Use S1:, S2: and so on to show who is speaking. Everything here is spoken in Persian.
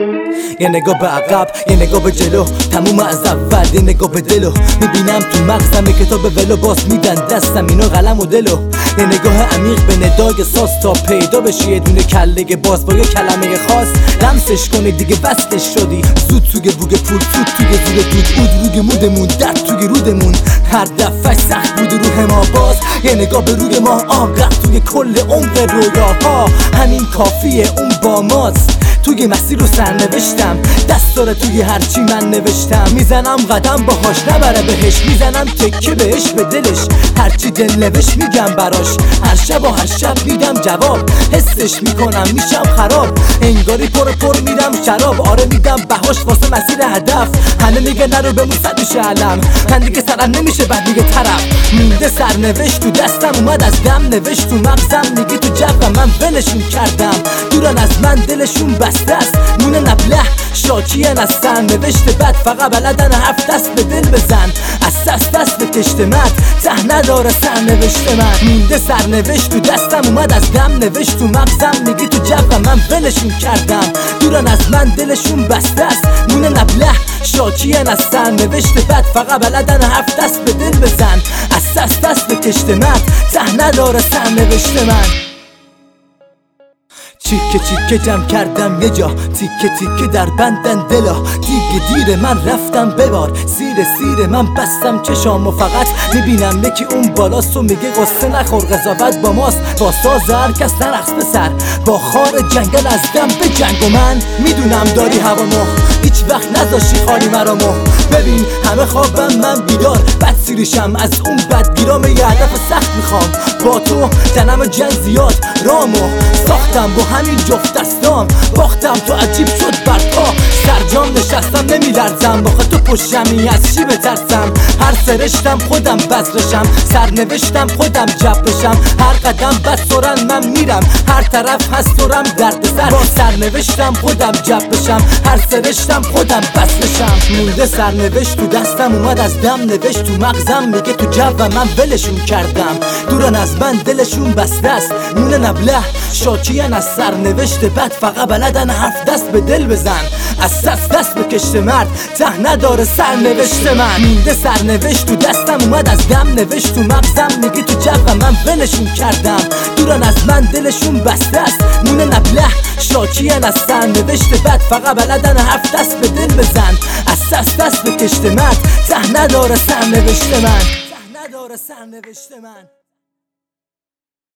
S1: یه نگاه به عقب، یه نگاه به جلو، تموم از اول. یه نگاه به دلو میبینم تو مغزم کتاب ولو، باز میدن دستم اینو قلم و دلو. یه نگاه عمیق به ندای ساز تا پیدا بشی یه دونه کله باز با یه کلمه خاص. لمسش کنی دیگه وصلش شدی، زود توی بوگ پول، زود توی زیر دود، اود روی مودمون، درد توی رودمون. هر دفعه سخت بود روح ما، باز یه نگاه به روی ما، آقا توی کل عمق رویاها. همین کافیه، اون با ماست. توی مسیر رو سرنوشتم، دست داره توی هرچی من نوشتم. میزنم قدم باهاش نبره بهش، میزنم تکه بهش به دلش. هرچی دل نوشت میگم براش، هر شب و هر شب میدم جواب. حسش میکنم میشم خراب، انگاری پر میرم شراب. آره میدم بهاش واسه مسیر هدف. همه میگه نرو بمون صد میشه علم، من دیگه سرم نمیشه بعد میگه طرف. مونده سرنوشت تو دستم، اومد از دم نوشت تو مغزم. میگه تو جبرم من ولشون کردم، دورن از من دلشون بسته است. مونه نبله شاکین از سرنوشت بد، فقط بلدن حرف دست به دل بزن. از دست به کشت مد، ته نداره سرنوشت من. مونده سرنوشت تو دستم، اومد از دم نوشت تو مغزم. میگه تو جبرم من ولشون کردم، دورن از من دلشون بسته است. مونه نبله شاکین از سرنوشت بد، فقط بلدن حرف دست به دل بزن. از دست به کشت مد، ته نداره سرنوشت من. چیکه جمع کردم یه جا، تیکه در بندن دلا. دیگه دیر من رفتم ببار، سیر من بستم چشام و فقط میبینم یکی اون بالاست و میگه قصه نخور، قضاوت با ماست. با ساز هر کس نرقص به سر، با خار جنگل از دم به جنگ. و من میدونم داری هوامو، هیچ وقت نذاشی خالی مرامو. ببین همه خوابم من بیدار، بد سیریشم از اون بدگیرام. یه هدف سخت میخوام با تو، تنم جنگ زیاد رامو ساختم با همین جفت دستام. باختم تو عجیب شد برپا، سرجام نشستم نمیلرزم. باخه تو پشمی از چی بترسم؟ هر سرشتم خودم بذرشم، سرنوشتم خودم جبرشم. هر قدم بس سرن من میرم، هر طرف هست سرم درد سر. با سرنوشتم خودم جبرشم، هر سرشتم خودم بذرشم. مونده سرنوشت تو دستم، اومد از دم نوشت تو مغزم. میگه تو جو من ولشون کردم، دورن از من دلشون بسته است. مونه نبله شاکین از سرنوشت بد، فقط بلدن حرف دست به دل بزن. از دست به کشت مرد، ته نداره سرنوشت من. مونده سرنوشت تو دستم، اومد از دم نوشت تو مغزم. میگه تو جو من ولشون کردم، دورن از من دلشون بسته است. مونه نبله شاکین از سرنوشت بد، فقط بلدن حرف دست به دل بزن. از دست به کشت مرد، ته نداره سرنوشت من.